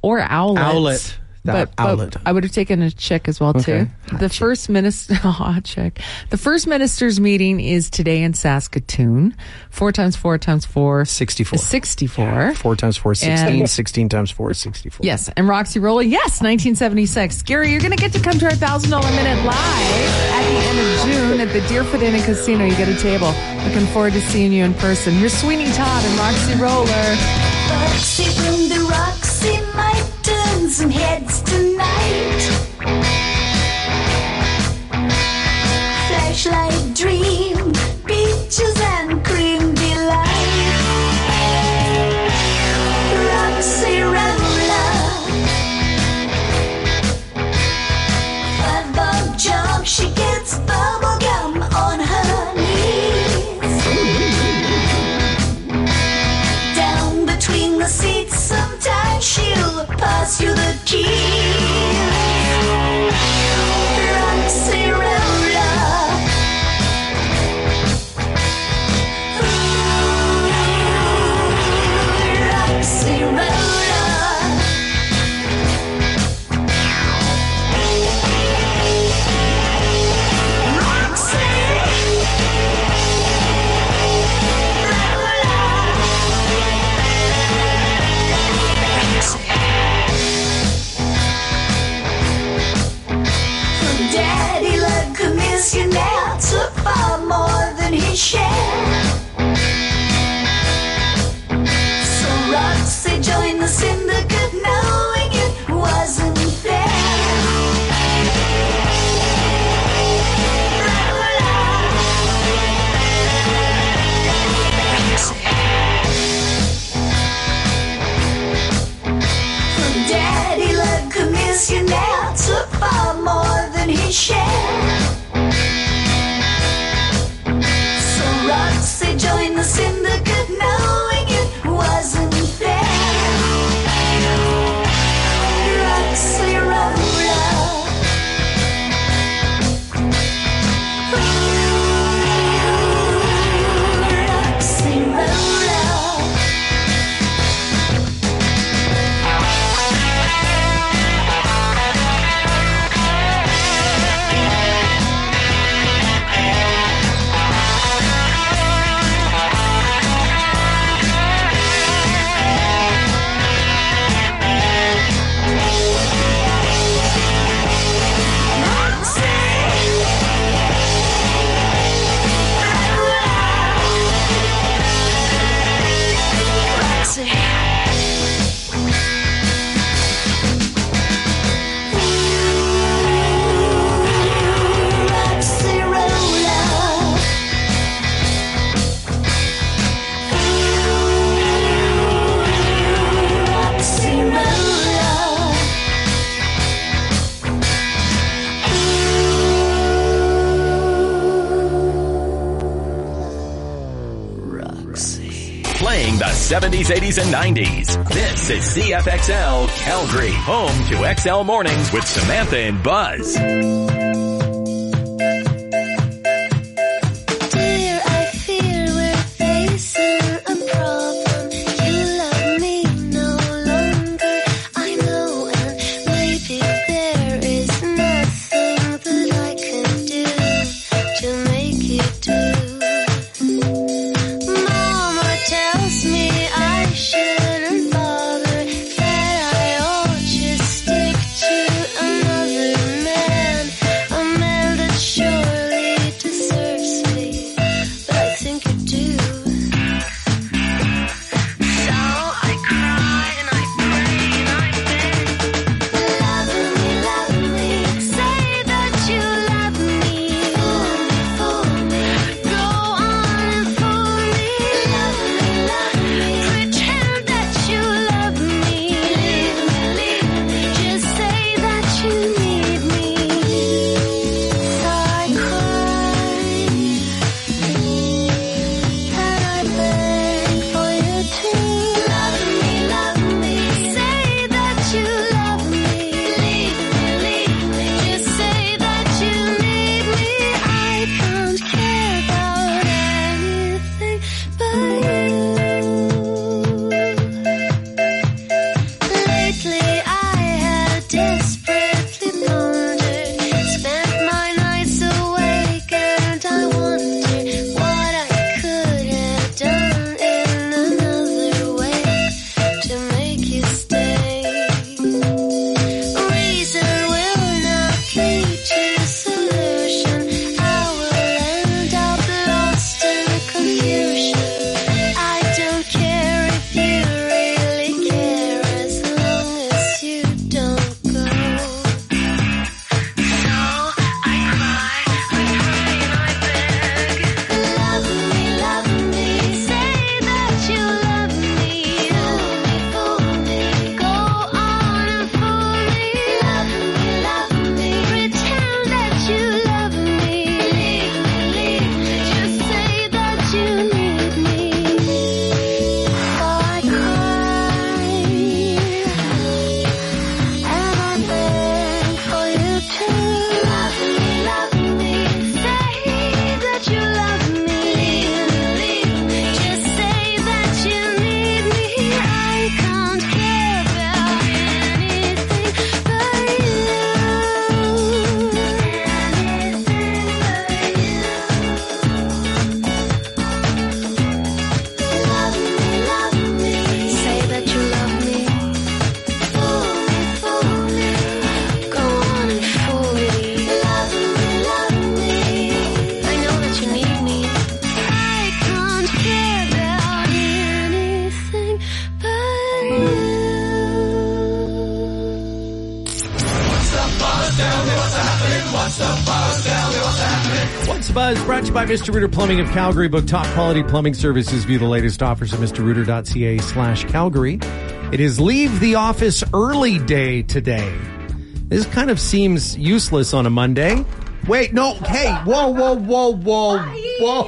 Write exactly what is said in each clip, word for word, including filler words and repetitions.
or Owlet. Owlet. That But, Owlet. but I would have taken a chick as well, Okay. too. The first minister, hot chick. The first minister's meeting is today in Saskatoon. Four times four times four. sixty-four. Is sixty-four. Four times four is sixteen. And- sixteen times four is sixty-four. Yes. And Roxy Rolla, yes, nineteen seventy-six. Gary, you're going to get to come to our one thousand dollars Minute live at the end of June at the Deerfoot Inn and Casino. You get a table. Looking forward to seeing you in person. Here's Sweeney Todd and Roxy Roller. Roxy from the Roxy might turn some heads tonight. Flashlight dream, peaches and cream delight. Roxy Roller, five bob job, she gets bubble gum on her knees. Down between the seats, sometimes she'll pass you the keys. Roxy Roller, ooh, Roxy Roller. Daddy like a missionaire took far more than his share. So Roxy joined the syndicate knowing it wasn't fair. Daddy like a missionaire took far more than his share. So Roxy joined the syndicate knowing it wasn't fair. Roxy Roller, ooh, Roxy Roller. Roxy Roller, Roxy Roller. Playing the seventies, eighties, and nineties. This is C F X L Calgary, home to X L Mornings with Samantha and Buzz. Dear, I fear we're facing a problem. You love me no longer, I know, and maybe there is nothing that I can do to make you do. Mama tells me I shouldn't bother, that I ought to stick to another man. What's the Buzz? Brought to you by Mister Rooter Plumbing of Calgary. Book top quality plumbing services. View the latest offers at mrrooter.ca slash Calgary. It is Leave the Office Early Day today. This kind of seems useless on a Monday. Wait, no. Hey, whoa, whoa, whoa, whoa, whoa.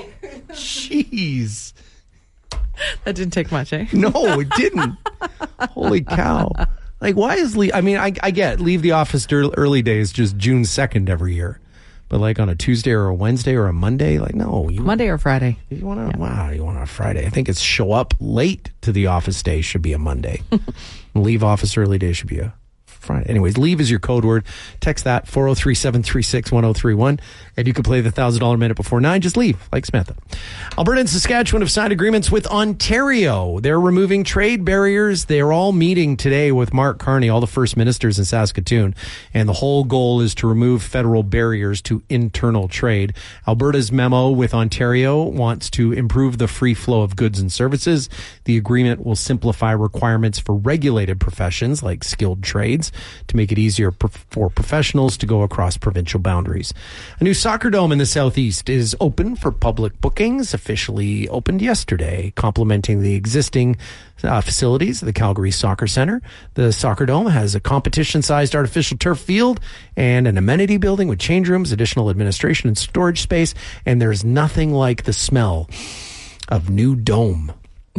Jeez. That didn't take much, eh? No, it didn't. Holy cow. Like, why is leave? I mean, I, I get Leave the Office Early Day is just June second every year. But like on a Tuesday or a Wednesday or a Monday, like, no. You, Monday or Friday. You want to, yeah. Wow, you want a Friday. I think it's show up late to the office day should be a Monday. Leave Office Early Day should be a Friday. Anyways, leave is your code word. Text that four oh three, seven three six, one oh three one. And you can play the one thousand dollars minute before nine. Just leave, like Samantha. Alberta and Saskatchewan have signed agreements with Ontario. They're removing trade barriers. They're all meeting today with Mark Carney, all the first ministers in Saskatoon. And the whole goal is to remove federal barriers to internal trade. Alberta's memo with Ontario wants to improve the free flow of goods and services. The agreement will simplify requirements for regulated professions like skilled trades to make it easier for professionals to go across provincial boundaries. A new soccer dome in the southeast is open for public bookings, officially opened yesterday, complementing the existing uh, facilities of the Calgary Soccer Centre. The soccer dome has a competition-sized artificial turf field and an amenity building with change rooms, additional administration and storage space, and there's nothing like the smell of new dome.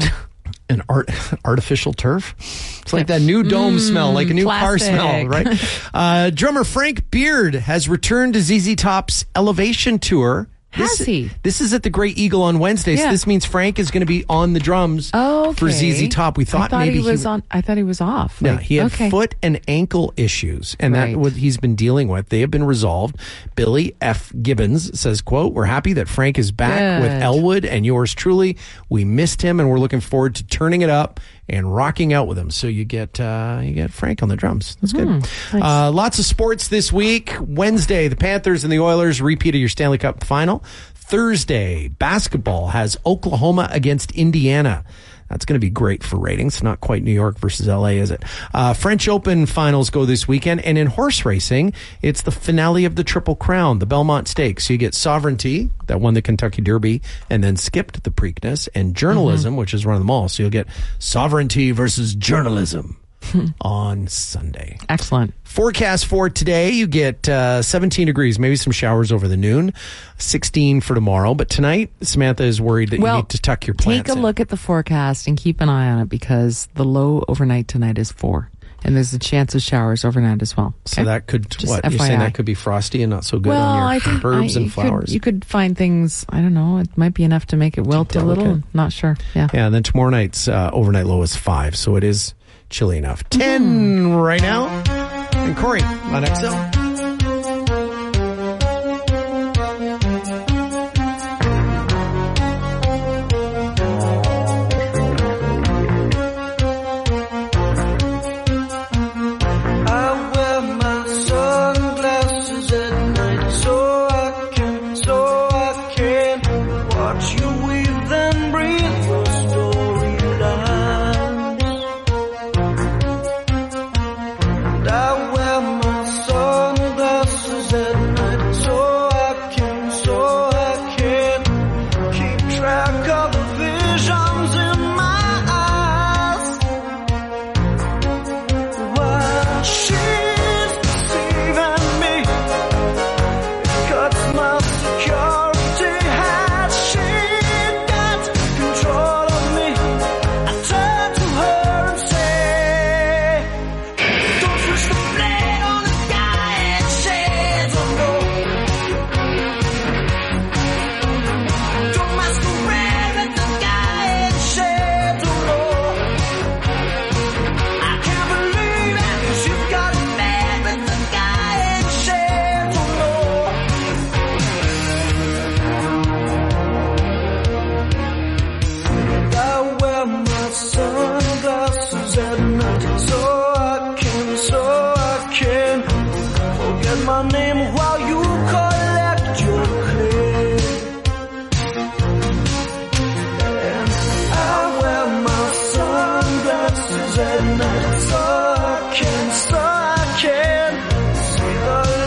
An art artificial turf. It's like that new dome mm, smell, like a new plastic. Car smell, right? uh, drummer Frank Beard has returned to Z Z Top's Elevation Tour. Has this, he? This is at the Great Eagle on Wednesday. Yeah. So this means Frank is going to be on the drums oh, okay. for Z Z Top. We thought, I thought maybe he was he, on. I thought he was off. No, like, he had okay. foot and ankle issues, and right. that what he's been dealing with. They have been resolved. Billy F. Gibbons says, "quote We're happy that Frank is back Good. with Elwood and yours truly. We missed him, and we're looking forward to turning it up and rocking out with him." So you get uh, you get Frank on the drums. That's good. Mm, nice. uh, lots of sports this week. Wednesday, the Panthers and the Oilers repeat of your Stanley Cup final. Thursday, basketball has Oklahoma against Indiana. That's going to be great for ratings. Not quite New York versus L A, is it? Uh, French Open finals go this weekend. And in horse racing, it's the finale of the Triple Crown, the Belmont Stakes. So you get Sovereignty, that won the Kentucky Derby, and then skipped the Preakness, and Journalism, mm-hmm. which is run them all. So you'll get Sovereignty versus Journalism on Sunday. Excellent. Forecast for today, you get uh, seventeen degrees, maybe some showers over the noon, sixteen for tomorrow. But tonight, Samantha is worried that well, you need to tuck your plants Take a in. look at the forecast and keep an eye on it because the low overnight tonight is four. And there's a chance of showers overnight as well. So okay? that could, Just what, F Y I. you're saying that could be frosty and not so good well, on your I think herbs I, and you flowers? Could, you could find things, I don't know, it might be enough to make it wilt a little. Not sure. Yeah. Yeah, and then tomorrow night's uh, overnight low is five, so it is chilly enough. Ten mm. right now. And Corey on X L. at night, so I can, so I can see the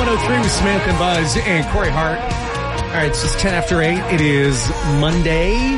oh three with Samantha and Buzz and Corey Hart. All right, it's just ten after eight. It is Monday.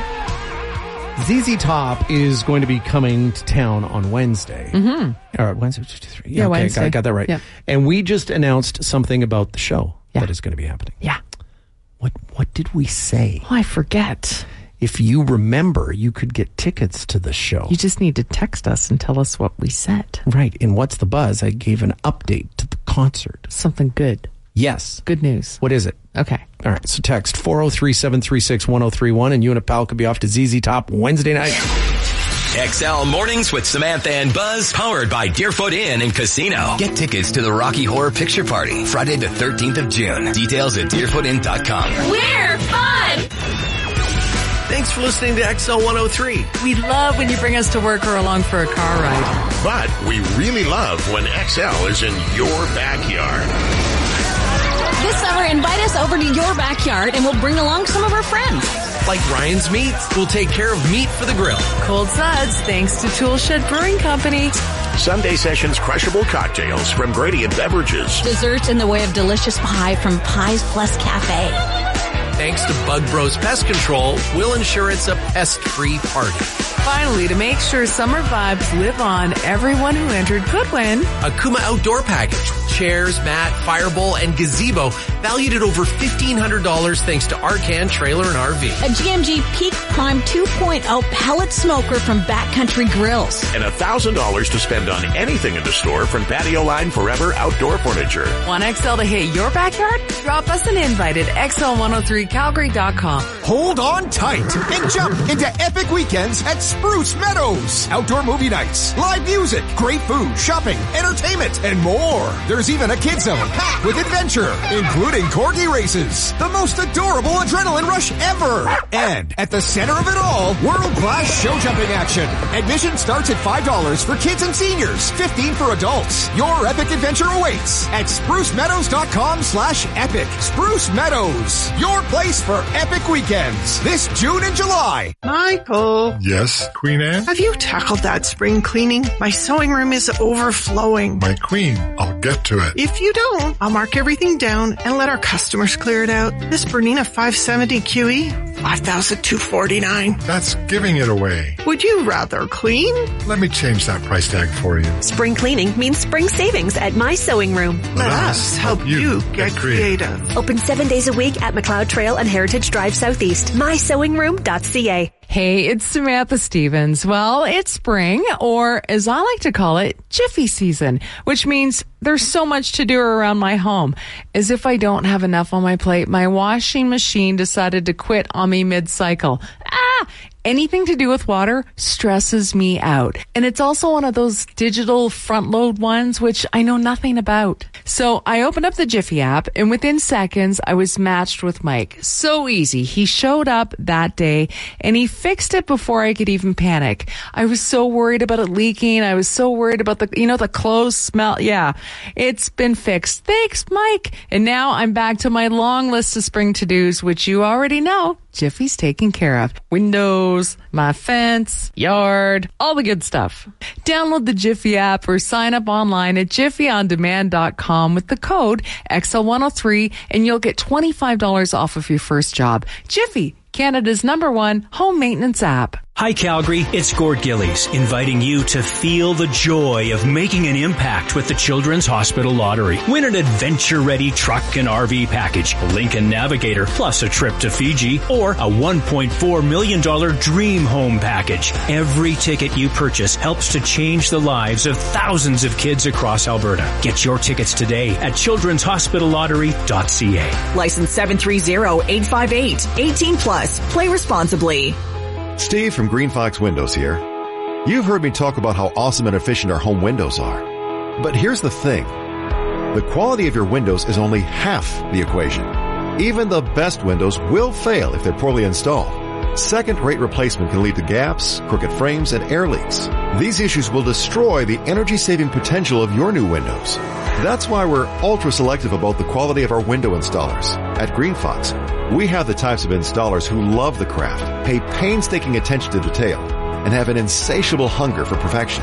Z Z Top is going to be coming to town on Wednesday. Mm-hmm. All right, Wednesday, two, three. Yeah, okay, Wednesday. Got, got that right. Yeah. And we just announced something about the show Yeah. that is going to be happening. Yeah. What What did we say? Oh, I forget. If you remember, you could get tickets to the show. You just need to text us and tell us what we said. Right. In What's the Buzz, I gave an update to the concert. Something good. Yes. Good news. What is it? Okay. All right. So text four oh three, seven three six, one oh three one and you and a pal could be off to Z Z Top Wednesday night. X L Mornings with Samantha and Buzz, powered by Deerfoot Inn and Casino. Get tickets to the Rocky Horror Picture Party, Friday the thirteenth of June. Details at deerfoot inn dot com. We're fun! Thanks for listening to X L one oh three. We love when you bring us to work or along for a car ride. But we really love when X L is in your backyard. This summer, invite us over to your backyard and we'll bring along some of our friends. Like Ryan's Meats, we'll take care of meat for the grill. Cold Suds, thanks to Toolshed Brewing Company. Sunday Sessions crushable cocktails from Gradient Beverages. Desserts in the way of delicious pie from Pies Plus Cafe. Thanks to Bug Bros Pest Control, we'll ensure it's a pest-free party. Finally, to make sure summer vibes live on, everyone who entered could win A Kuma Outdoor Package. Chairs, mat, firebowl, and gazebo valued at over fifteen hundred dollars thanks to Arcan Trailer and R V. A G M G Peak Prime two point oh pellet smoker from Backcountry Grills. And one thousand dollars to spend on anything in the store from Patio Line Forever Outdoor Furniture. Want X L to hit your backyard? Drop us an invite at X L one oh three calgary dot com. Hold on tight and jump into epic weekends at Spruce Meadows. Outdoor movie nights, live music, great food, shopping, entertainment, and more. There's even a kid zone packed with adventure, including corgi races, the most adorable adrenaline rush ever. And at the center of it all, world-class show jumping action. Admission starts at five dollars for kids and seniors, fifteen dollars for adults. Your epic adventure awaits at spruce meadows dot com slash epic. Spruce Meadows, your place for epic weekends this June and July. Michael, Yes, Queen Anne? have you tackled that spring cleaning? My sewing room is overflowing. My queen, I'll get to it. If you don't, I'll mark everything down and let our customers clear it out. This Bernina five seventy Q E, five thousand two hundred forty-nine dollars. That's giving it away. Would you rather clean? Let me change that price tag for you. Spring cleaning means spring savings at My Sewing Room. Let us help you get creative. Open seven days a week at McLeod Trail and Heritage Drive Southeast. my sewing room dot c a. Hey, it's Samantha Stevens. Well, it's spring, or as I like to call it, Jiffy season, which means there's so much to do around my home. As if I don't have enough on my plate, my washing machine decided to quit on me mid-cycle. Ah! Anything to do with water stresses me out. And it's also one of those digital front load ones, which I know nothing about. So I opened up the Jiffy app, and within seconds, I was matched with Mike. So easy. He showed up that day, and he fixed it before I could even panic. I was so worried about it leaking. I was so worried about the, you know, the clothes smell. Yeah, it's been fixed. Thanks, Mike. And now I'm back to my long list of spring to-dos, which you already know Jiffy's taken care of. Windows, my fence, yard, all the good stuff. Download the Jiffy app or sign up online at jiffy on demand dot com with the code X L one oh three and you'll get twenty-five dollars off of your first job. Jiffy, Canada's number one home maintenance app. Hi Calgary, it's Gord Gillies, inviting you to feel the joy of making an impact with the Children's Hospital Lottery. Win an adventure-ready truck and R V package, a Lincoln Navigator, plus a trip to Fiji, or a one point four million dollars dream home package. Every ticket you purchase helps to change the lives of thousands of kids across Alberta. Get your tickets today at children's hospital lottery dot c a. License seven three zero eight five eight. eighteen plus. Play responsibly. Steve from Green Fox Windows here. You've heard me talk about how awesome and efficient our home windows are. But here's the thing. The quality of your windows is only half the equation. Even the best windows will fail if they're poorly installed. Second-rate replacement can lead to gaps, crooked frames, and air leaks. These issues will destroy the energy-saving potential of your new windows. That's why we're ultra-selective about the quality of our window installers. At Green Fox, we have the types of installers who love the craft, pay painstaking attention to detail, and have an insatiable hunger for perfection.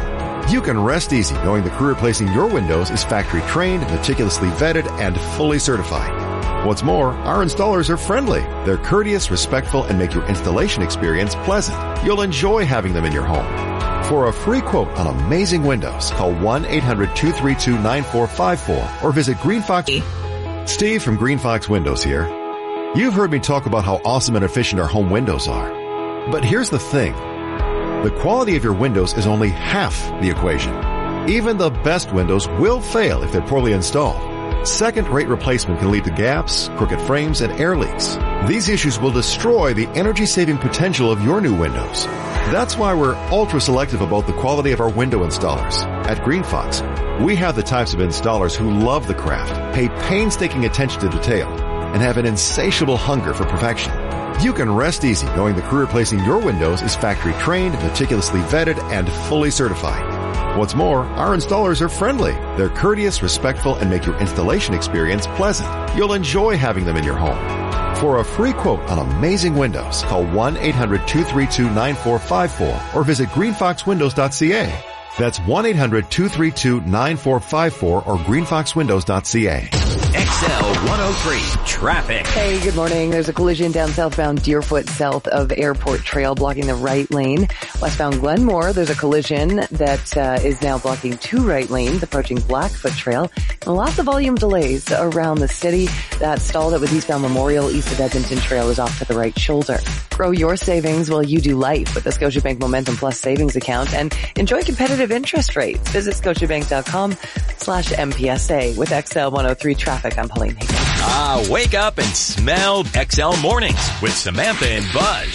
You can rest easy knowing the crew replacing your windows is factory trained, meticulously vetted, and fully certified. What's more, our installers are friendly. They're courteous, respectful, and make your installation experience pleasant. You'll enjoy having them in your home. For a free quote on amazing windows, call one eight hundred two three two nine four five four or visit Green Fox. Steve from Green Fox Windows here. You've heard me talk about how awesome and efficient our home windows are. But here's the thing. The quality of your windows is only half the equation. Even the best windows will fail if they're poorly installed. Second-rate replacement can lead to gaps, crooked frames, and air leaks. These issues will destroy the energy-saving potential of your new windows. That's why we're ultra-selective about the quality of our window installers. At Green Fox, we have the types of installers who love the craft, pay painstaking attention to detail, and have an insatiable hunger for perfection. You can rest easy knowing the crew replacing your windows is factory trained, meticulously vetted, and fully certified. What's more, our installers are friendly. They're courteous, respectful, and make your installation experience pleasant. You'll enjoy having them in your home. For a free quote on amazing windows, call one eight hundred two three two nine four five four or visit green fox windows dot c a. That's one eight hundred two three two nine four five four or green fox windows dot c a. X L one oh three traffic. Hey, good morning. There's a collision down southbound Deerfoot south of Airport Trail blocking the right lane. Westbound Glenmore, there's a collision that uh, is now blocking two right lanes approaching Blackfoot Trail. And lots of volume delays around the city. That stalled it with eastbound Memorial. East of Edmonton Trail is off to the right shoulder. Grow your savings while you do life with the Scotiabank Momentum Plus savings account and enjoy competitive interest rates. Visit scotiabank.com slash MPSA. With X L one oh three traffic, I'm Pauline Higgins. Ah, wake up and smell X L Mornings with Samantha and Buzz.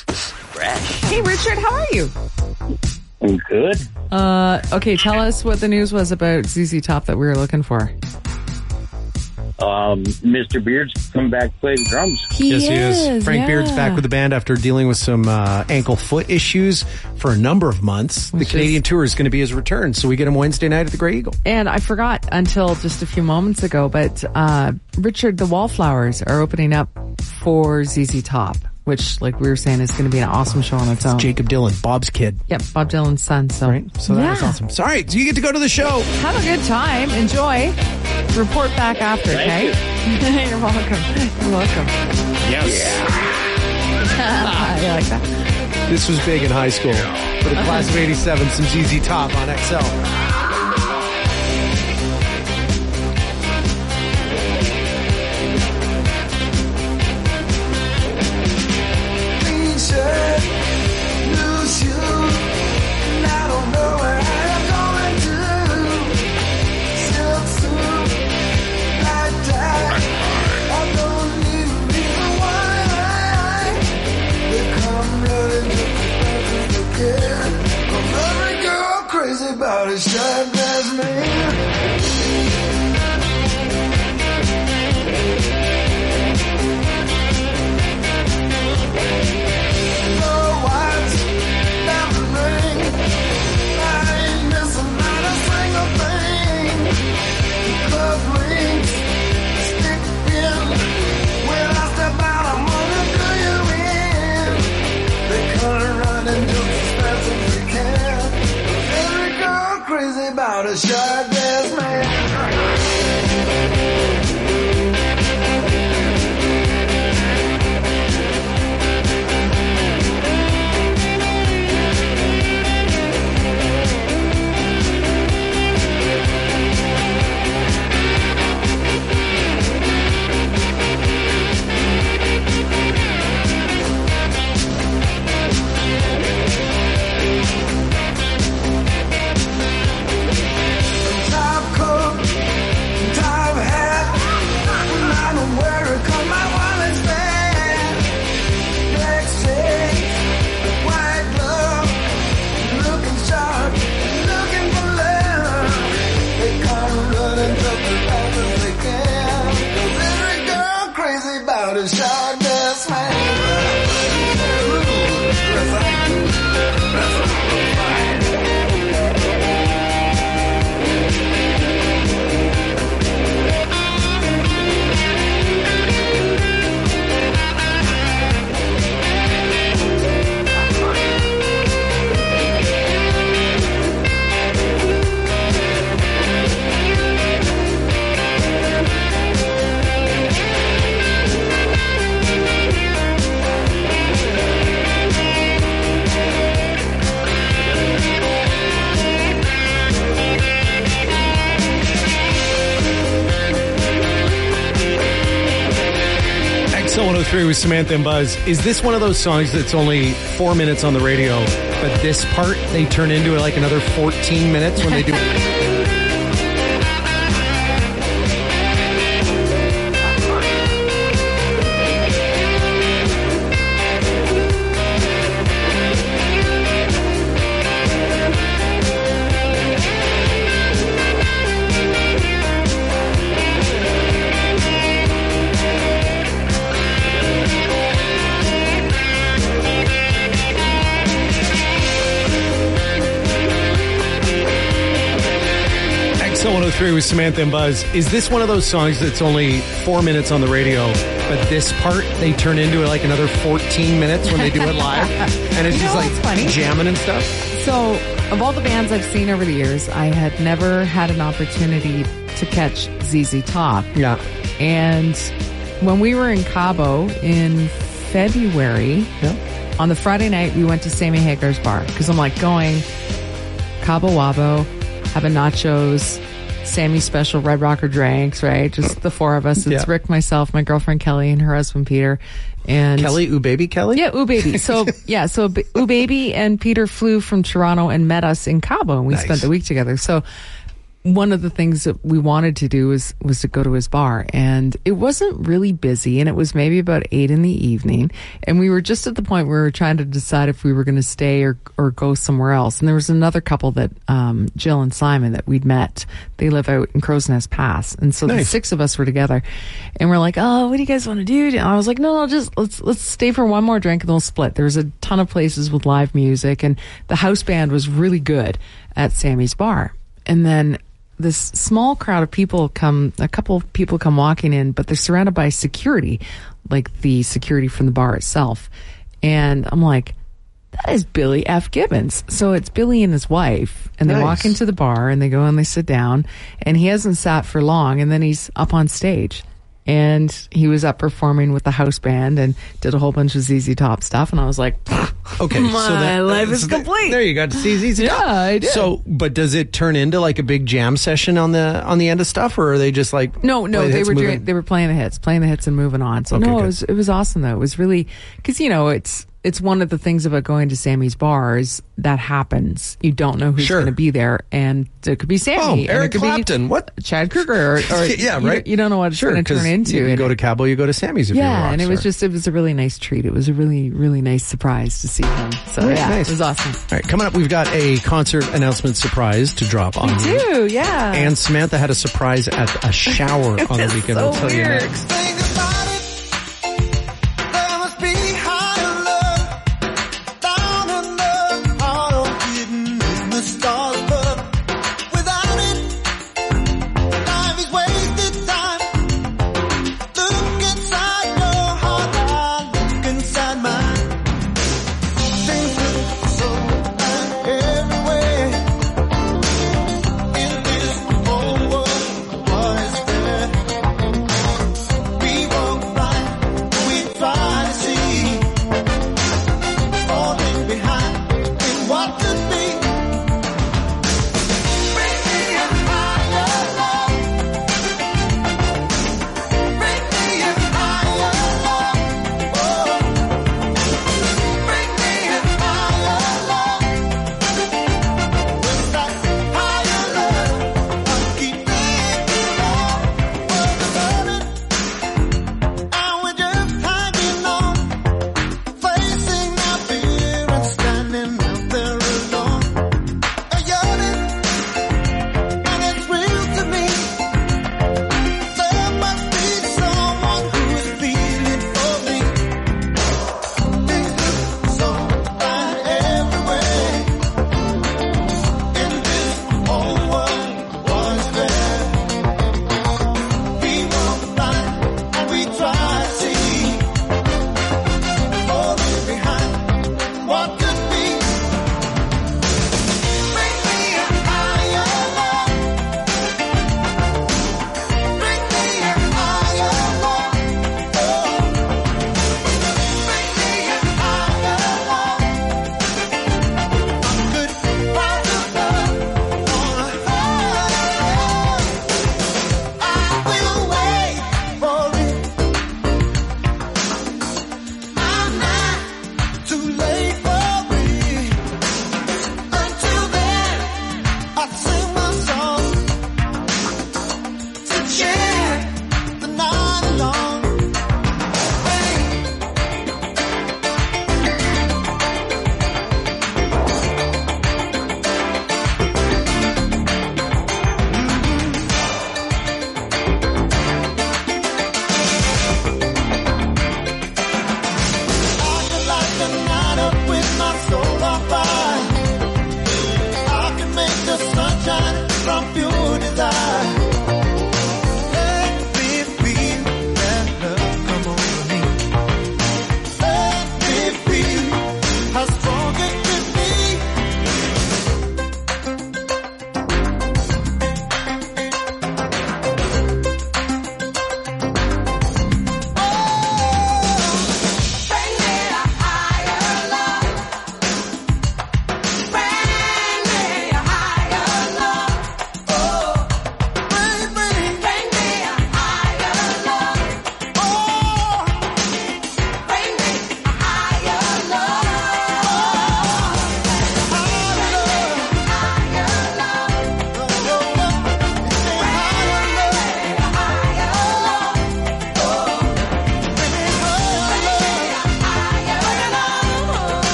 Fresh. Hey, Richard, how are you? I'm good. Uh, okay, tell us what the news was about Z Z Top that we were looking for. Um, Mister Beard's come back to play the drums. He yes, he is. is, Frank yeah. Beard's back with the band after dealing with some uh, ankle foot issues for a number of months. Which the Canadian is- tour is going to be his return, so we get him Wednesday night at the Grey Eagle. And I forgot until just a few moments ago, but uh, Richard, the Wallflowers are opening up for Z Z Top, which, like we were saying, is going to be an awesome show on its own. Jacob Dylan, Bob's kid. Yep, Bob Dylan's son. So, Right? So that yeah. was awesome. So, all right, so you get to go to the show. Have a good time. Enjoy. Report back after, Thank okay? You. You're welcome. You're welcome. Yes. You like that? This was big in high school. For the class of eighty-seven, some Z Z Top on X L. About a shot glass man. No watch, diamond ring. I ain't missing not a single thing. Club rings, stick pin. When I step out, I'm gonna do you in. They come running just as fast as they can. Crazy about a shot glass man. X L one oh three with Samantha and Buzz. Is this one of those songs that's only four minutes on the radio, but this part they turn into like another fourteen minutes when they do it? one oh three with Samantha and Buzz. Is this one of those songs that's only four minutes on the radio, but this part they turn into like another fourteen minutes when they do it live? And it's You know just like what's funny? jamming and stuff? So, of all the bands I've seen over the years, I had never had an opportunity to catch Z Z Top. Yeah. And when we were in Cabo in February, yeah. on the Friday night, we went to Sammy Hagar's bar because I'm like going Cabo Wabo, having nachos, Sammy's special Red Rocker drinks, right? Just the four of us. It's Yeah. Rick, myself, my girlfriend Kelly, and her husband Peter. And Kelly, ooh baby Kelly? Yeah, ooh baby. So yeah, so B- ooh baby and Peter flew from Toronto and met us in Cabo, and we Nice. spent the week together. So one of the things that we wanted to do was was to go to his bar, and it wasn't really busy, and it was maybe about eight in the evening, and we were just at the point where we were trying to decide if we were going to stay or or go somewhere else. And there was another couple that um Jill and Simon that we'd met. They live out in Crow's Nest Pass, and so the Nice. six of us were together, and we're like, oh, what do you guys want to do? And I was like, no, no, just let's let's stay for one more drink and then we'll split. There was a ton of places with live music, and the house band was really good at Sammy's bar. And then this small crowd of people come, a couple of people come walking in, but they're surrounded by security, like the security from the bar itself. And I'm like, that is Billy F. Gibbons. So it's Billy and his wife, and they Nice. walk into the bar and they go and they sit down, and he hasn't sat for long, and then he's up on stage. And he was up performing with the house band and did a whole bunch of Z Z Top stuff. And I was like, Okay, my so that, life is so that- complete. There you got to see Z Z Top. Yeah, I did. So, but does it turn into like a big jam session on the on the end of stuff, or are they just like No, no, play the they hits, were moving? doing, they were playing the hits, playing the hits and moving on. So Okay, no, good. it was it was awesome though. It was really because you know it's it's one of the things about going to Sammy's bar is that happens. You don't know who's Sure. going to be there, and it could be Sammy, Oh, and Eric it could Clapton. be What? Chad Kruger, or, or Yeah, you- right. You, don't know what it's Sure, going to 'cause turn into. You and go it- to Cabo, you go to Sammy's if you're a yeah, rock and it was star. just it was a really nice treat. It was a really really nice surprise to see him. So Nice, yeah, nice. it was awesome. All right, coming up, we've got a concert announcement surprise to drop on you. Dude, yeah. And Samantha had a surprise at a shower on the It's weekend. so I'll tell you weird. next. There must be higher love down under all hidden in the stars, but without it, life is wasted time. Look inside your heart, I look inside mine. Things look so bad everywhere in this whole world. What is there? We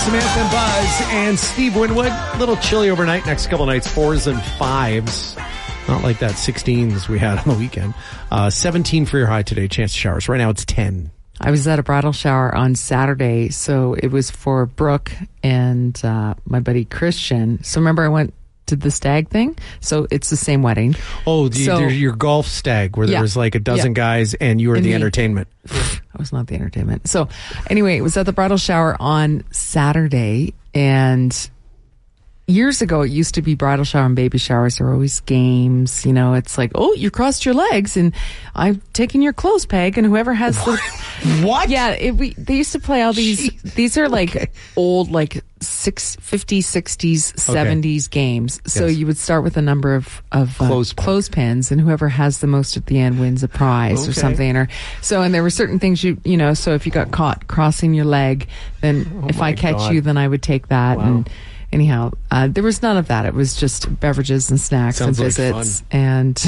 Samantha and Buzz and Steve Winwood. A little chilly overnight. Next couple nights, fours and fives. Not like that sixteens we had on the weekend. Uh, seventeen for your high today. Chance of showers. Right now it's ten. I was at a bridal shower on Saturday, so it was for Brooke and uh, my buddy Christian. So remember I went to the stag thing? So it's the same wedding. Oh, the, so, your golf stag where there yeah, was like a dozen yeah. guys and you were and the me. entertainment. I was not the entertainment. So anyway, it was at the bridal shower on Saturday, and years ago, it used to be bridal shower and baby showers. There were always games. You know, it's like, oh, you crossed your legs and I've taken your clothes peg, and whoever has the... What? Yeah, it, we, they used to play all these... Jeez. These are like okay. old, like six, fifties, sixties, seventies okay. games. So yes. you would start with a number of, of uh, Clothes clothespins, and whoever has the most at the end wins a prize okay. or something. Or so, and there were certain things you, you know, so if you got caught crossing your leg, then oh if I catch God. you, then I would take that. Wow. And anyhow, uh, there was none of that. It was just beverages and snacks Sounds and like visits. fun. And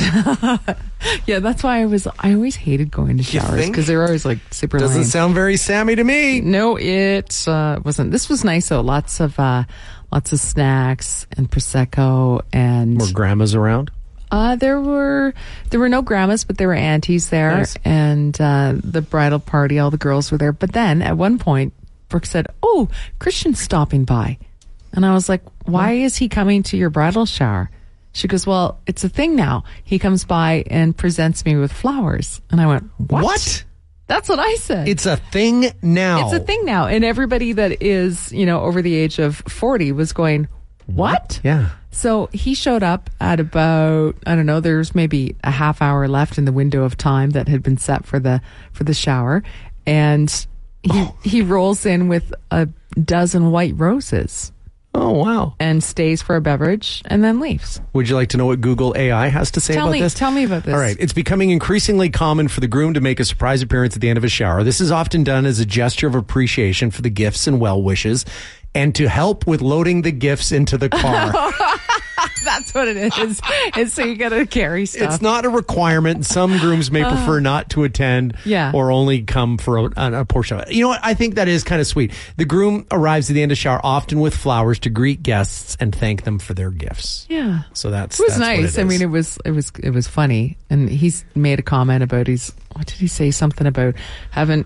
yeah, that's why I was, I always hated going to showers because they were always like super Doesn't lame. sound very Sammy to me. No, it uh, wasn't. This was nice though. Lots of, uh, lots of snacks and Prosecco and. More grandmas around? Uh, there were, there were no grandmas, but there were aunties there. Nice. And, uh, the bridal party, all the girls were there. But then at one point, Brooke said, "Oh, Christian's stopping by." And I was like, why is he coming to your bridal shower? She goes, well, it's a thing now. He comes by and presents me with flowers. And I went, what? What? That's what I said. It's a thing now. It's a thing now. And everybody that is, you know, over the age of forty was going, what? Yeah. So he showed up at about, I don't know, there's maybe a half hour left in the window of time that had been set for the, for the shower. And he, oh. he rolls in with a dozen white roses. Oh, wow. And stays for a beverage and then leaves. Would you like to know what Google A I has to say tell about me, this? Tell me about this. All right. It's becoming increasingly common for the groom to make a surprise appearance at the end of a shower. This is often done as a gesture of appreciation for the gifts and well wishes and to help with loading the gifts into the car. That's what it is. It's so you got to carry stuff. It's not a requirement. Some grooms may prefer uh, not to attend yeah. or only come for a, a portion of it. You know what? I think that is kind of sweet. The groom arrives at the end of the shower often with flowers to greet guests and thank them for their gifts. Yeah. So that's It was that's nice. What it is. I mean, it was it was it was funny. And he's made a comment about he's what did he say? Something about haven't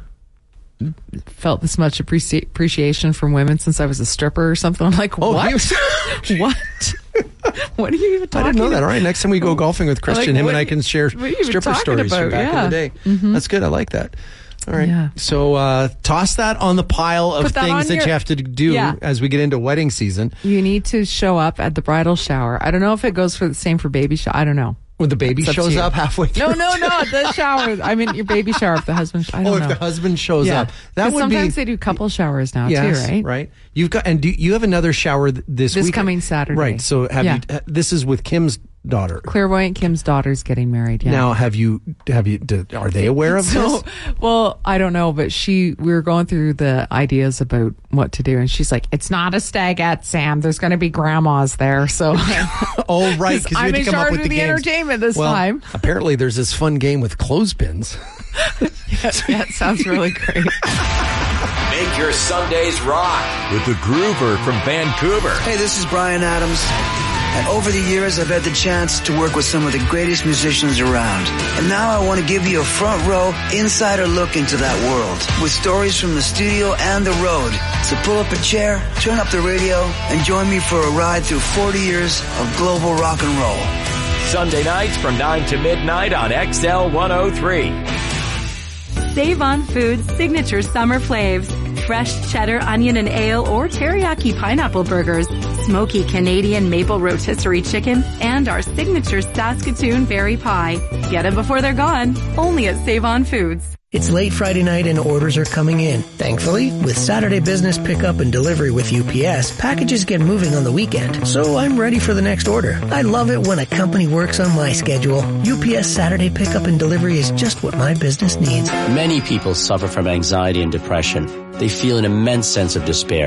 felt this much appreci- appreciation from women since I was a stripper or something. I'm like, oh, what? what? What are you even talking I didn't know that. about? All right, next time we go golfing with Christian, like, him what, and I can share stripper stories about? from back yeah. in the day. Mm-hmm. That's good. I like that. All right. Yeah. So uh, toss that on the pile of Put that things on that your- you have to do Yeah. as we get into wedding season. You need to show up at the bridal shower. I don't know if it goes for the same for baby shower. I don't know. When the baby It's up to shows you. up halfway through. No, no, no. The shower. I mean, your baby shower. If the husband. I don't Oh, know. if the husband shows yeah. up, that 'Cause would sometimes be. they do couple showers now Yes, too, right? Right. You've got, and do you have another shower th- this This week? coming Saturday. Right. So have Yeah. you? Uh, this is with Kim's daughter. Clairvoyant Kim's daughter's getting married. Yeah. Now, have you? Have you? Do, are they aware of so, this? well, I don't know, but she, we were going through the ideas about what to do, and she's like, "It's not a stagette, Sam. There's going to be grandmas there." So, oh, right, because I'm you had in to come charge up with of the, the games. entertainment this well, time. Apparently, there's this fun game with clothespins. yeah, yeah, it sounds really great. Make your Sundays rock with the Groover from Vancouver. Hey, this is Brian Adams. And over the years, I've had the chance to work with some of the greatest musicians around. And now I want to give you a front row, insider look into that world with stories from the studio and the road. So pull up a chair, turn up the radio, and join me for a ride through forty years of global rock and roll. Sunday nights from nine to midnight on X L one oh three. Save on Foods signature summer flaves. Fresh cheddar, onion, and ale or teriyaki pineapple burgers, smoky Canadian maple rotisserie chicken, and our signature Saskatoon berry pie. Get them before they're gone. Only at Save on Foods. It's late Friday night and orders are coming in. Thankfully, with Saturday business pickup and delivery with U P S, packages get moving on the weekend, so I'm ready for the next order. I love it when a company works on my schedule. U P S Saturday pickup and delivery is just what my business needs. Many people suffer from anxiety and depression. They feel an immense sense of despair.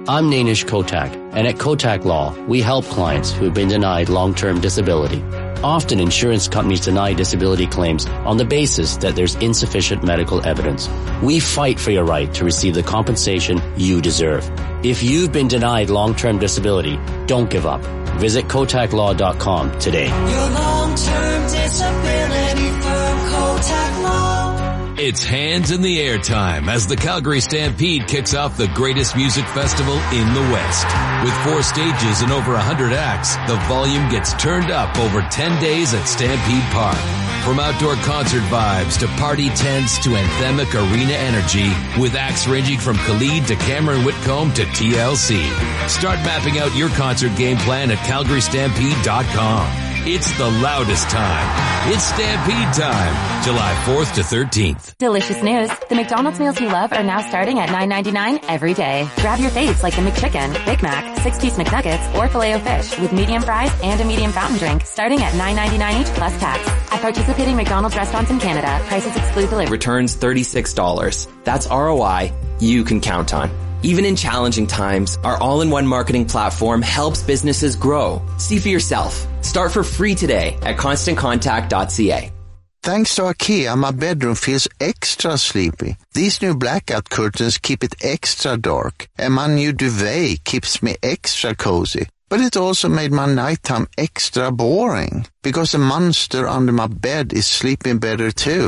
I'm Nainish Kotak, and at Kotak Law, we help clients who have been denied long-term disability. Often insurance companies deny disability claims on the basis that there's insufficient medical evidence. We fight for your right to receive the compensation you deserve. If you've been denied long-term disability, don't give up. Visit kotak law dot com today. Your long-term disability firm, Kotak Law. It's hands in the air time as the Calgary Stampede kicks off the greatest music festival in the West. With four stages and over one hundred acts, the volume gets turned up over ten days at Stampede Park. From outdoor concert vibes to party tents to anthemic arena energy, with acts ranging from Khalid to Cameron Whitcomb to T L C. Start mapping out your concert game plan at calgary stampede dot com. It's the loudest time. It's Stampede time, July fourth to thirteenth. Delicious news. The McDonald's meals you love are now starting at nine ninety-nine every day. Grab your faves like the McChicken, Big Mac, six-piece McNuggets, or Filet-O-Fish with medium fries and a medium fountain drink starting at nine ninety-nine each plus tax. At participating McDonald's restaurants in Canada, prices exclude delivery. Returns thirty-six dollars. That's R O I you can count on. Even in challenging times, our all-in-one marketing platform helps businesses grow. See for yourself. Start for free today at constant contact dot c a. Thanks to IKEA, my bedroom feels extra sleepy. These new blackout curtains keep it extra dark, and my new duvet keeps me extra cozy. But it also made my nighttime extra boring, because the monster under my bed is sleeping better too.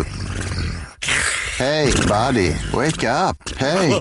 Hey, buddy, wake up. Hey.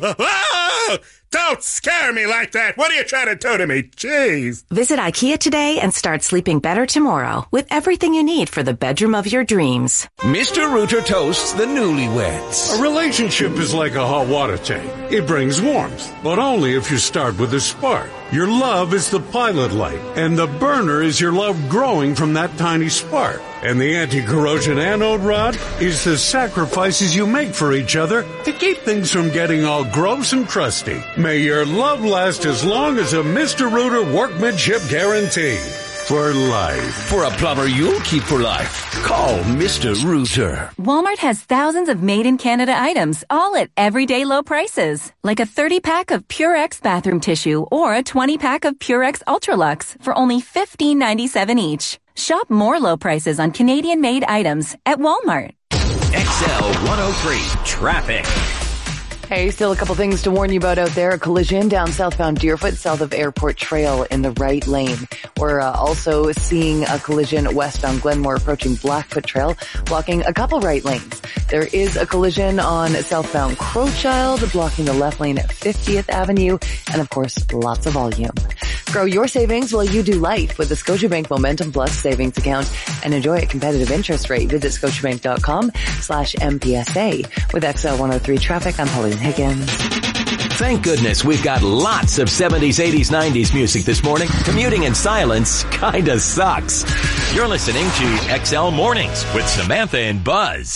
Don't scare me like that. What are you trying to do to me? Jeez. Visit IKEA today and start sleeping better tomorrow with everything you need for the bedroom of your dreams. Mister Rooter toasts the newlyweds. A relationship is like a hot water tank. It brings warmth, but only if you start with a spark. Your love is the pilot light, and the burner is your love growing from that tiny spark. And the anti-corrosion anode rod is the sacrifices you make for each other to keep things from getting all gross and crusty. May your love last as long as a Mister Rooter workmanship guarantee. For life. For a plumber you'll keep for life, call Mister Rooter. Walmart has thousands of made-in-Canada items, all at everyday low prices. Like a thirty-pack of Purex bathroom tissue or a twenty-pack of Purex Ultralux for only fifteen ninety-seven each. Shop more low prices on Canadian-made items at Walmart. X L one oh three Traffic. Hey, still a couple things to warn you about out there. A collision down southbound Deerfoot, south of Airport Trail in the right lane. We're uh, also seeing a collision westbound Glenmore approaching Blackfoot Trail, blocking a couple right lanes. There is a collision on southbound Crowchild, blocking the left lane at fiftieth Avenue, and of course, lots of volume. Grow your savings while you do life with the Scotiabank Momentum Plus savings account and enjoy a competitive interest rate. Visit scotiabank.com slash MPSA. With X L one oh three Traffic, I'm Pauline Higgins. Thank goodness we've got lots of seventies, eighties, nineties music this morning. Commuting in silence kinda sucks. You're listening to X L Mornings with Samantha and Buzz.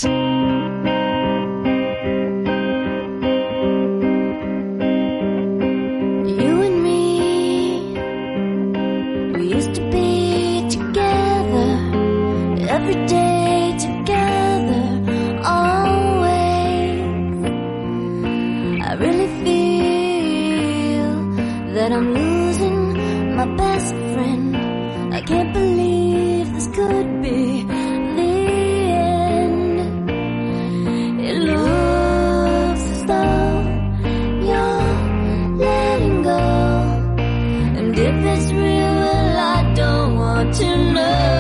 Every day together, always. I really feel that I'm losing my best friend. I can't believe this could be the end. It looks as though you're letting go, and if it's real, well, I don't want to know.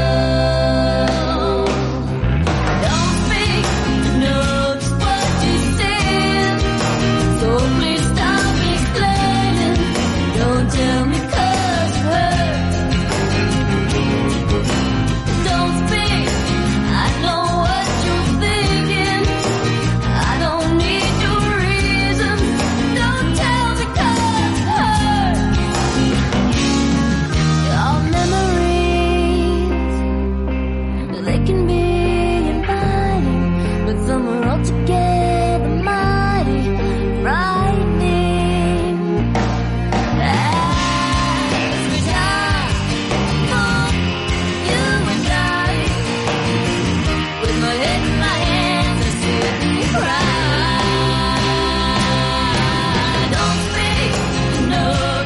No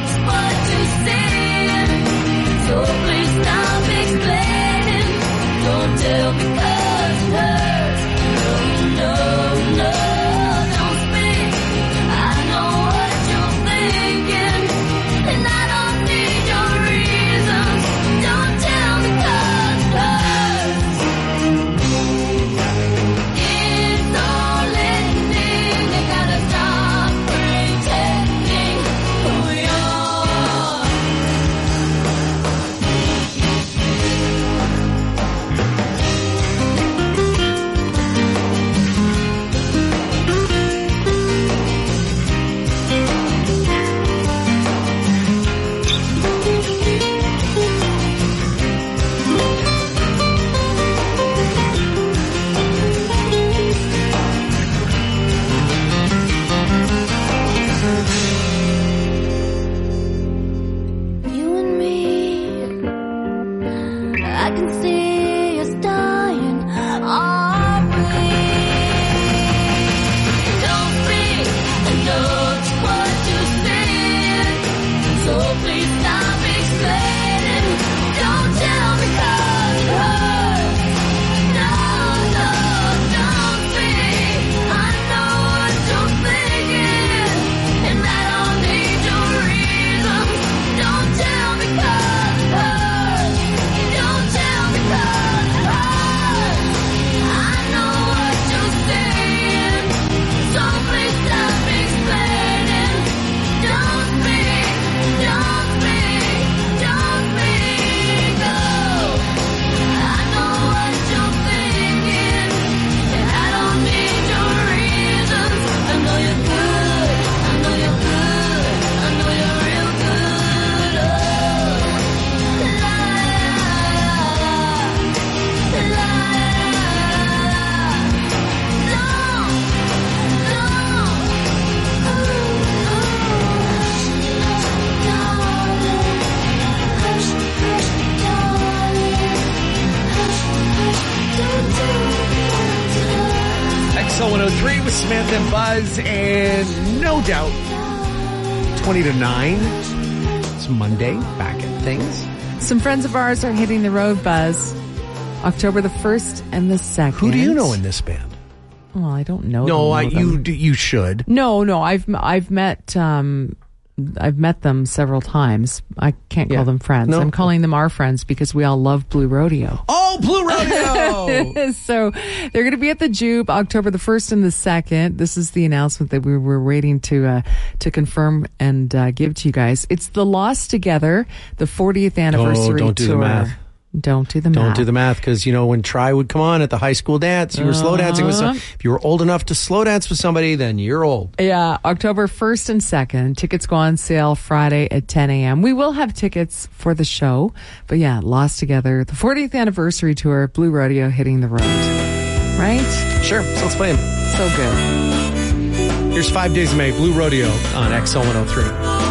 L one oh three with Samantha and Buzz, and no doubt, twenty to nine. It's Monday, back at things. Some friends of ours are hitting the road, Buzz. October the first and the second. Who do you know in this band? Well, I don't know. No, them, I, know you them. d- you should. No, no, I've I've met um, I've met them several times. I can't call Yeah. them friends. No. I'm calling them our friends because we all love Blue Rodeo. Oh, Blue Rodeo! So they're going to be at the Juke October the first and the second. This is the announcement that we were waiting to uh, to confirm and uh, give to you guys. It's the Lost Together, the fortieth anniversary don't do the tour. math. Don't do the math. Don't do the math, because, you know, when Try would come on at the high school dance, you were slow dancing with some. Uh-huh. If you were old enough to slow dance with somebody, then you're old. Yeah, October first and second. Tickets go on sale Friday at ten a.m. We will have tickets for the show. But yeah, Lost Together, the fortieth anniversary tour, Blue Rodeo hitting the road. Right? Sure, so let's play them. So good. Here's Five Days of May, Blue Rodeo on X L one oh three.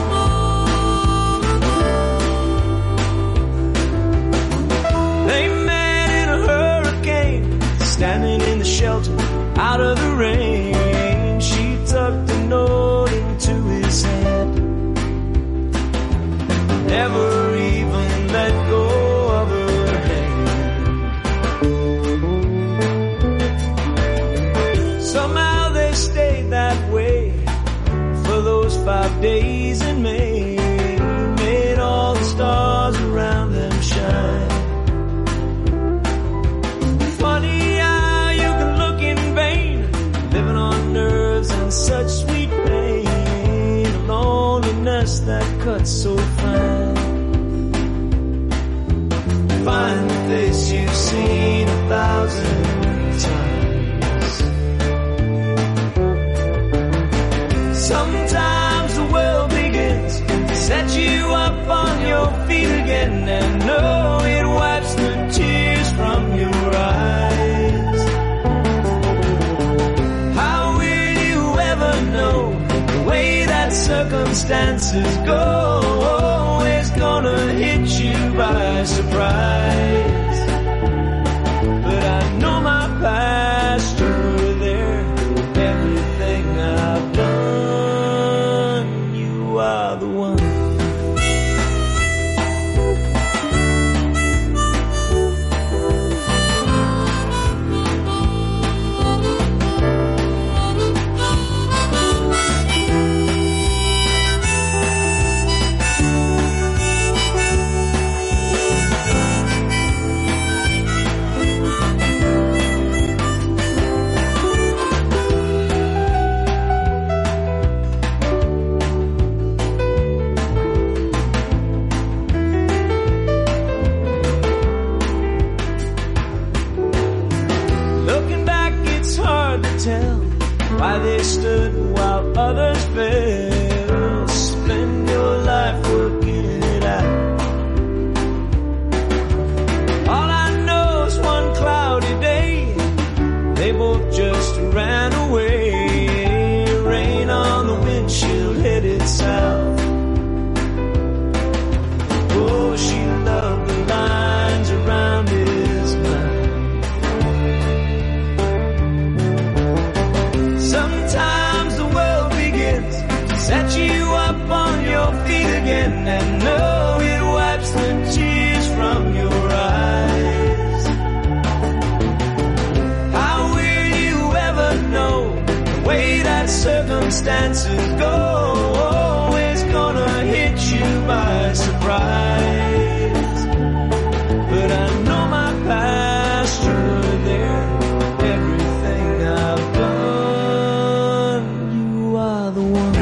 They met in a hurricane, standing in the shelter, out of the rain. She tucked a note into his hand, never even let go of her hand. Somehow they stayed that way for those five days in May, made all the stars around them shine. Funny how you can look in vain, living on nerves and such sweet pain, a loneliness that cuts so fine. Find the face you've seen a thousand times. Sometimes the world begins to set you up on your feet again, and no, it wipes the tears from your eyes. How will you ever know the way that circumstances go is gonna hit you by surprise? But I know my past, you're there, everything I've done, you are the one. Looking back, it's hard to tell why they stood while others fell. Spend your life working it out. All I know is one cloudy day, they both just ran away. Rain on the windshield headed south. Oh, she loved the lines around his mouth. Sometimes the world begins to set you up on your feet again, and no, it wipes the tears from your eyes. How will you ever know the way that circumstances go is gonna hit you by surprise? But I know my past, you're there, everything I've done, you are the one.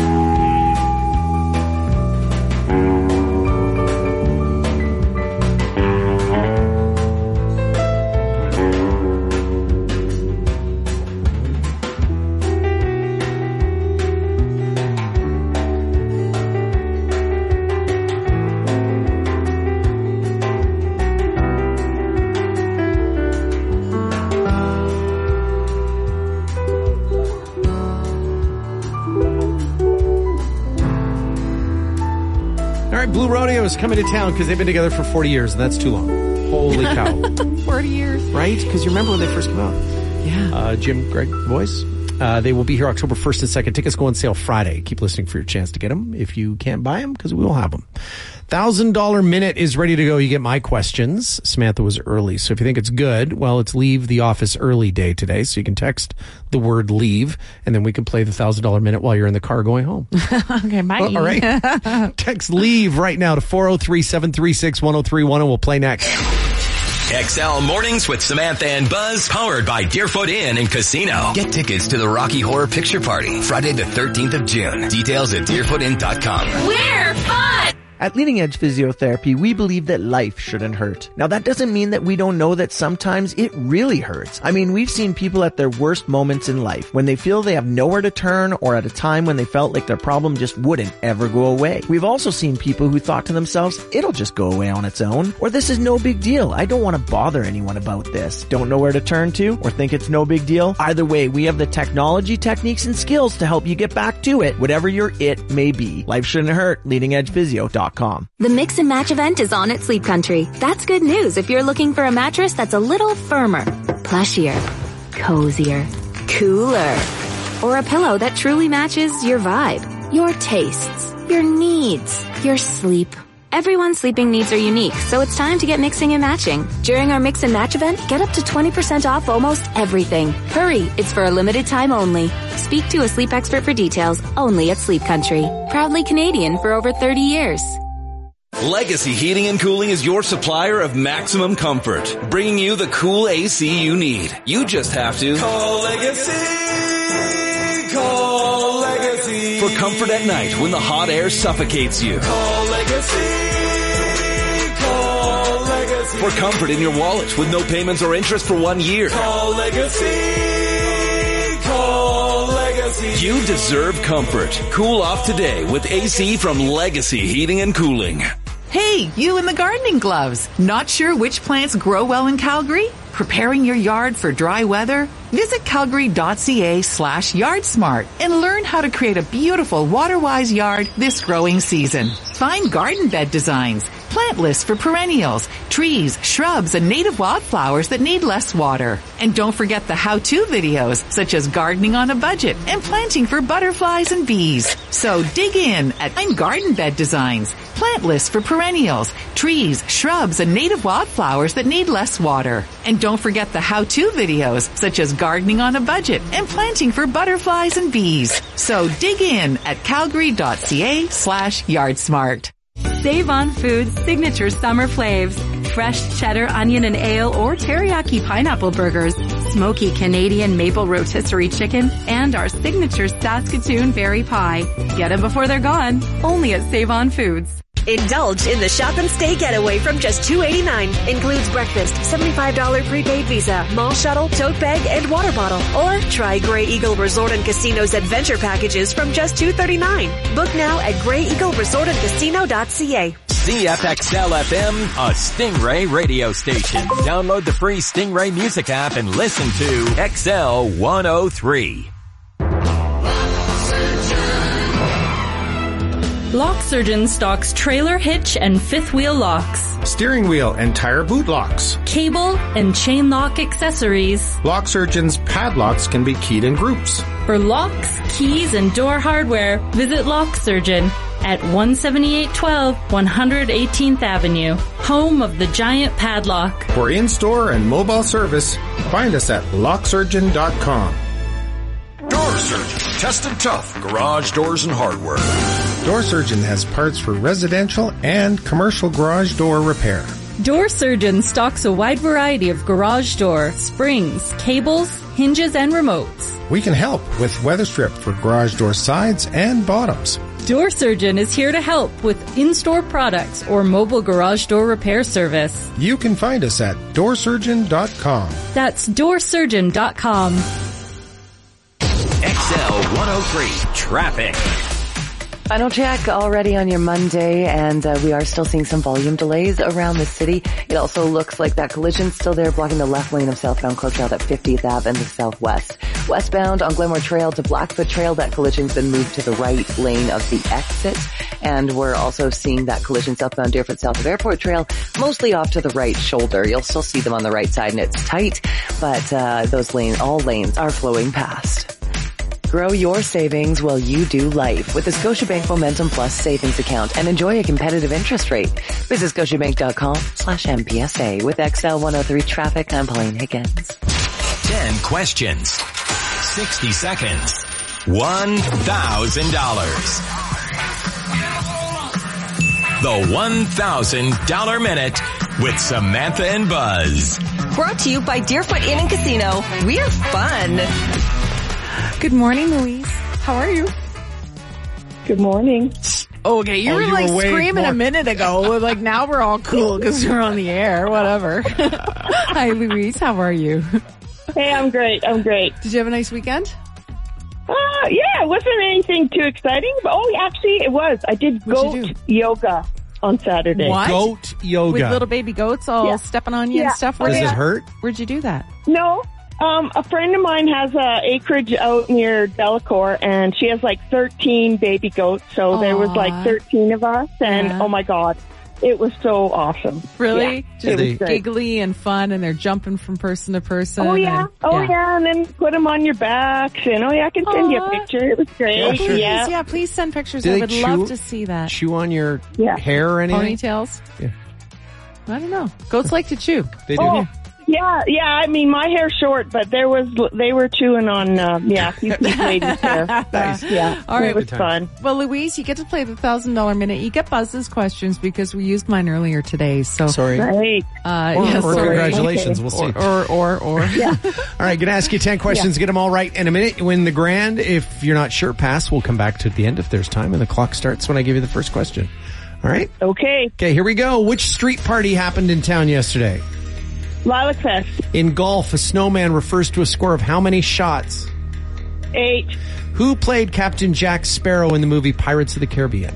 All right, Blue Rodeo is coming to town because they've been together for forty years, and that's too long. Holy cow. forty years. Right? Because you remember when they first came out. Yeah. Uh, Jim, Greg, voice. Uh, they will be here October first and second. Tickets go on sale Friday. Keep listening for your chance to get them if you can't buy them, because we will have them. one thousand dollars Minute is ready to go. You get my questions. Samantha was early, so if you think it's good, well, it's Leave the Office Early Day today, so you can text the word leave, and then we can play the one thousand dollars Minute while you're in the car going home. Okay, bye. Well, all right. Text leave right now to four oh three, seven three six, one oh three one, and we'll play next. X L Mornings with Samantha and Buzz, powered by Deerfoot Inn and Casino. Get tickets to the Rocky Horror Picture Party, Friday the thirteenth of June. Details at deerfoot inn dot com. We're fun! At Leading Edge Physiotherapy, we believe that life shouldn't hurt. Now, that doesn't mean that we don't know that sometimes it really hurts. I mean, we've seen people at their worst moments in life, when they feel they have nowhere to turn, or at a time when they felt like their problem just wouldn't ever go away. We've also seen people who thought to themselves, it'll just go away on its own, or this is no big deal. I don't want to bother anyone about this. Don't know where to turn to, or think it's no big deal? Either way, we have the technology, techniques, and skills to help you get back to it, whatever your it may be. Life shouldn't hurt. leading edge physio dot com. The Mix and Match event is on at Sleep Country. That's good news if you're looking for a mattress that's a little firmer, plushier, cozier, cooler, or a pillow that truly matches your vibe, your tastes, your needs, your sleep. Everyone's sleeping needs are unique, so it's time to get mixing and matching. During our Mix and Match event, get up to twenty percent off almost everything. Hurry, it's for a limited time only. Speak to a sleep expert for details, only at Sleep Country. Proudly Canadian for over thirty years. Legacy Heating and Cooling is your supplier of maximum comfort, bringing you the cool A C you need. You just have to Call Legacy. Call Legacy. For comfort at night when the hot air suffocates you. Call Legacy. Call Legacy. For comfort in your wallet with no payments or interest for one year. Call Legacy. Call Legacy. You deserve comfort. Cool off today with A C from Legacy Heating and Cooling. Hey, you in the gardening gloves. Not sure which plants grow well in Calgary? Preparing your yard for dry weather? Visit calgary.ca slash yardsmart and learn how to create a beautiful water-wise yard this growing season. Find garden bed designs, plant lists for perennials, trees, shrubs, and native wildflowers that need less water. And don't forget the how-to videos, such as gardening on a budget and planting for butterflies and bees. So dig in at Find Garden Bed Designs, plant lists for perennials, trees, shrubs, and native wildflowers that need less water. And don't forget the how-to videos, such as gardening on a budget and planting for butterflies and bees. So dig in at calgary.ca slash yardsmart. Save on Foods signature summer flavs. Fresh cheddar, onion, and ale or teriyaki pineapple burgers, smoky Canadian maple rotisserie chicken, and our signature Saskatoon berry pie. Get them before they're gone. Only at Save on Foods. Indulge in the Shop and Stay getaway from just two dollars and eighty-nine dollars. Includes breakfast, seventy-five dollars prepaid visa, mall shuttle, tote bag, and water bottle. Or try Grey Eagle Resort and Casino's adventure packages from just two dollars and thirty-nine cents. Book now at grey eagle resort and casino dot c a. C F X L F M, a Stingray radio station. Download the free Stingray music app and listen to X L one oh three. Lock Surgeon stocks trailer hitch and fifth wheel locks, steering wheel and tire boot locks, cable and chain lock accessories. Lock Surgeon's padlocks can be keyed in groups. For locks, keys, and door hardware, visit Lock Surgeon at one seventy-eight twelve one hundred eighteenth Avenue, home of the giant padlock. For in-store and mobile service, find us at lock surgeon dot com. Door Surgeon, tested tough, garage doors and hardware. Door Surgeon has parts for residential and commercial garage door repair. Door Surgeon stocks a wide variety of garage door, springs, cables, hinges, and remotes. We can help with weather strip for garage door sides and bottoms. Door Surgeon is here to help with in-store products or mobile garage door repair service. You can find us at door surgeon dot com. That's door surgeon dot com. X L one oh three Traffic. Final check already on your Monday, and uh, we are still seeing some volume delays around the city. It also looks like that collision's still there, blocking the left lane of southbound Coach Route at fiftieth Avenue and the southwest. Westbound on Glenmore Trail to Blackfoot Trail, that collision's been moved to the right lane of the exit. And we're also seeing that collision southbound Deerfoot south of Airport Trail, mostly off to the right shoulder. You'll still see them on the right side and it's tight, but uh, those lanes, all lanes are flowing past. Grow your savings while you do life with the Scotiabank Momentum Plus savings account and enjoy a competitive interest rate. Visit scotiabank.com slash MPSA. With X L one oh three traffic, I'm Pauline Higgins. ten questions. sixty seconds. one thousand dollars. The one thousand dollars Minute with Samantha and Buzz. Brought to you by Deerfoot Inn and Casino. We're fun. Good morning, Louise. How are you? Good morning. Okay, you Oh, were you like were way screaming more- a minute ago. Like now we're all cool because we're on the air. Whatever. Hi, Louise. How are you? Hey, I'm great. I'm great. Did you have a nice weekend? Uh, yeah, it wasn't anything too exciting, but oh, actually, it was. I did What'd you goat yoga on Saturday. What? Goat yoga. With little baby goats all Yeah. stepping on you Yeah. and stuff. Does Where'd it you- hurt? Where'd you do that? No. Um, a friend of mine has a acreage out near Delacour, and she has like thirteen baby goats. So there was Aw. like thirteen of us, and Yeah. oh my god, it was so awesome. Really? Yeah, Just it was great. giggly and fun, and they're jumping from person to person. Oh yeah, and- oh yeah. and then put them on your backs, and oh yeah, I can send you a picture. It was great. Yeah, sure. Please, Yeah. yeah, please send pictures. Do I they would chew- love to see that. Chew on your Yeah. hair or anything? Ponytails? Yeah. I don't know. Goats like to chew. They do. Oh, yeah, yeah. I mean, my hair's short, but there was they were chewing on uh, yeah, a few ladies' hair. Nice. Yeah, All right. it was Good time. fun. Well, Louise, you get to play the one thousand dollars Minute. You get Buzz's questions because we used mine earlier today. So Sorry. Right. Uh, Or, yeah, or sorry. congratulations. We'll see. Or, or, or, or. Yeah. All right, going to ask you ten questions. Get them all right in a minute. You win the grand. If you're not sure, pass. We'll come back to at the end if there's time, and the clock starts when I give you the first question. All right? Okay. Okay, here we go. Which street party happened in town yesterday? Lilac Fest. In golf, a snowman refers to a score of how many shots? Eight. Who played Captain Jack Sparrow in the movie Pirates of the Caribbean?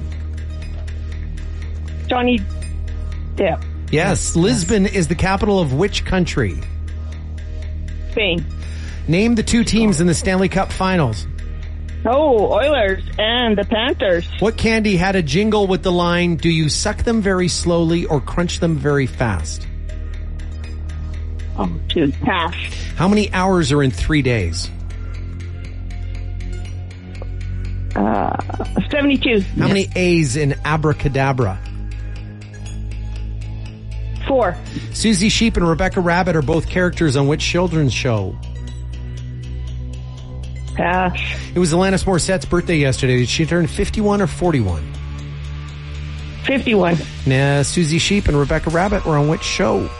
Johnny Depp. Yes. Lisbon is the capital of which country? Spain. Name the two teams in the Stanley Cup Finals. Oh, Oilers and the Panthers. What candy had a jingle with the line, do you suck them very slowly or crunch them very fast? Oh, shoot. Pass. How many hours are in three days? Uh, seventy-two. How many A's in abracadabra? Four. Susie Sheep and Rebecca Rabbit are both characters on which children's show? Pass. It was Alanis Morissette's birthday yesterday. Did she turn fifty-one or forty-one? fifty-one. Nah, Susie Sheep and Rebecca Rabbit were on which show?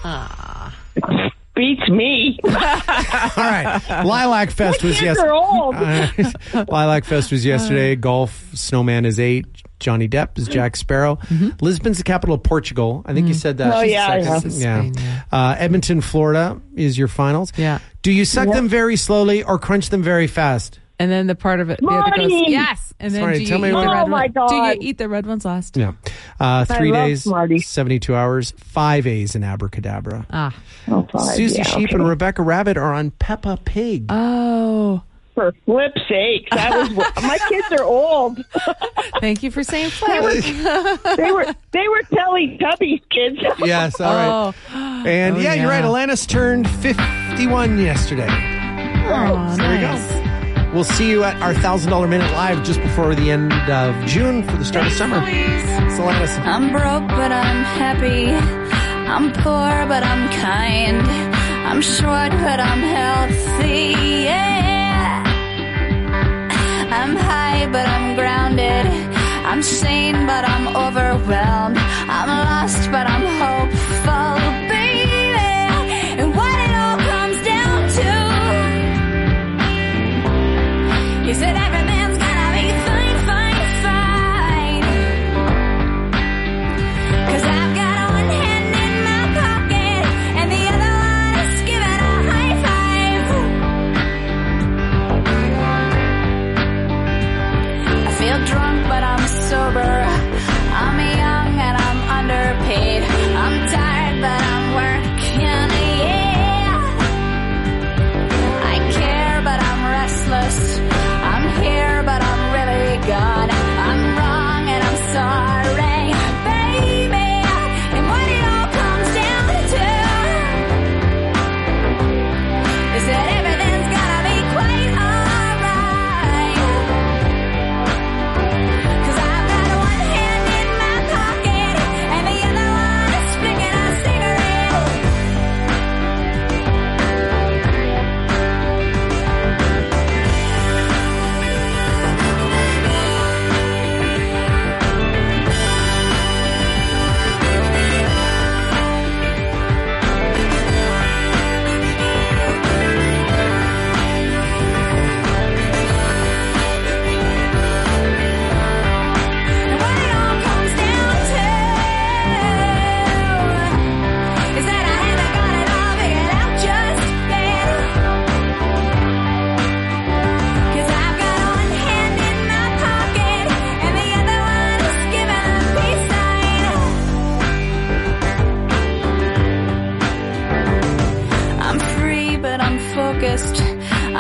Beats me. All right. Lilac Fest My was kids are old. yesterday. Lilac Fest was yesterday. Golf, Snowman is eight. Johnny Depp is Jack Sparrow. Lisbon's the capital of Portugal. I think you said that. Oh, yeah, I Second. have. yeah. Spain, yeah. Uh, Edmonton, Florida is your finals. Yeah. Do you suck Yeah. them very slowly or crunch them very fast? And then the part of it, the other goes, Marty! yes. And then Sorry, do you tell me eat what- the red Oh, my one? Do you God. eat the red ones last? Yeah. Uh, three love days, Smarties. seventy-two hours, five A's in abracadabra. Ah. Oh, five. Susie yeah, Sheep okay. and Rebecca Rabbit are on Peppa Pig. Oh. For flip's sake, that was my kids are old. Thank you for saying They were, flip. they were they were Teletubbies kids. Yes, all right. Oh. And Oh, yeah, you're right. yeah. Alanis turned fifty-one yesterday. Oh, there we nice. go. We'll see you at our one thousand dollars Minute Live just before the end of June for the start of summer. It's Alanis. I'm broke, but I'm happy. I'm poor, but I'm kind. I'm short, but I'm healthy. Yeah. I'm high, but I'm grounded. I'm sane, but I'm overwhelmed. I'm lost, but I'm hopeful, baby. And what it all comes down to, he said every man's gotta be fine, fine, fine. 'Cause I've got one hand in my pocket and the other one is giving a high five. I feel drunk, but I'm sober. I'm young and I'm underpaid.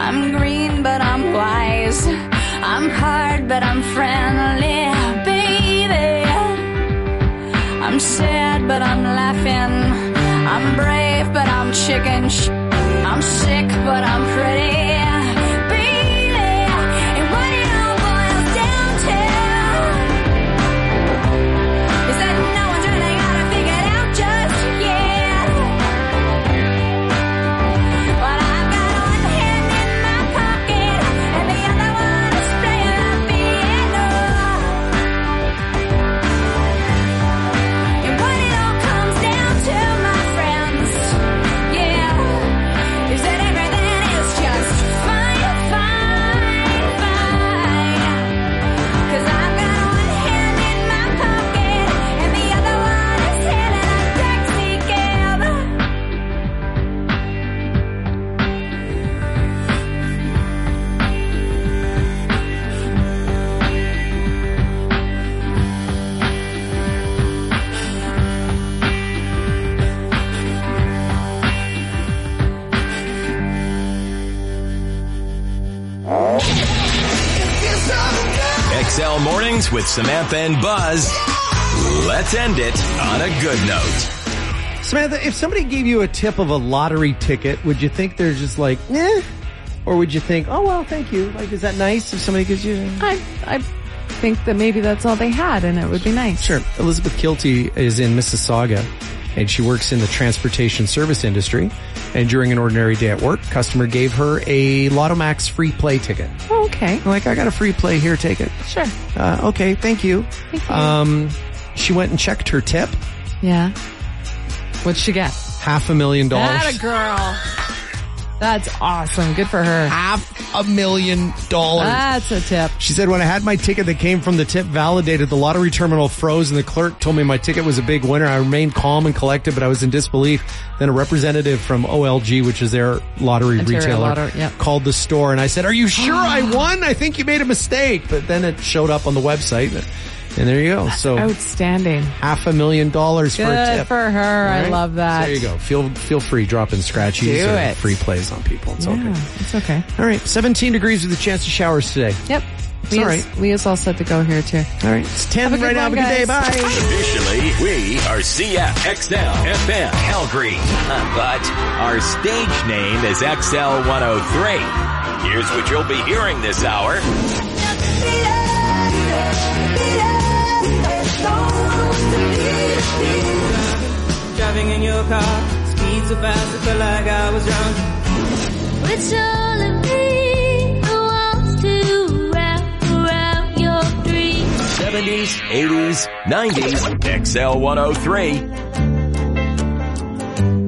I'm green, but I'm wise. I'm hard, but I'm friendly, baby. I'm sad, but I'm laughing. I'm brave, but I'm chicken. Sh- I'm sick, but I'm pretty. X L Mornings with Samantha and Buzz. Let's end it on a good note. Samantha, if somebody gave you a tip of a lottery ticket, would you think they're just like, eh? Or would you think, oh, well, thank you. Like, is that nice if somebody gives you... I, I think that maybe that's all they had and it would be nice. Sure. Elizabeth Kilty is in Mississauga and she works in the transportation service industry. And during an ordinary day at work, customer gave her a Lotto Max free play ticket. Oh, okay. Like, I got a free play here, take it. Sure. Uh, okay, thank you. Thank you. Um, she went and checked her tip. Yeah. What'd she get? Half a million dollars. Atta girl. That's awesome. Good for her. Half a million dollars. That's a tip. She said, when I had my ticket that came from the tip validated, the lottery terminal froze and the clerk told me my ticket was a big winner. I remained calm and collected, but I was in disbelief. Then a representative from O L G, which is their lottery Ontario retailer, Lottery, yep. called the store and I said, are you sure I won? I think you made a mistake. But then it showed up on the website. And there you go. That's so outstandanding. Half a million dollars for a Good tip. for her. All I right? love that. So there you go. Feel feel free dropping scratchies Do or it. free plays on people. It's yeah, okay. It's okay. All right. seventeen degrees with a chance of showers today. Yep. It's Leah's, all right. Leah's all set to go here too. All right. It's ten Have a good right now. one, Have a good day. guys. Bye. Officially, we are C F X L F M Calgary. But our stage name is X L one oh three. Here's what you'll be hearing this hour. Driving in your car, speed so fast I felt like I was drunk. It's all of me who wants to wrap around your dreams. seventies, eighties, nineties, X L one oh three.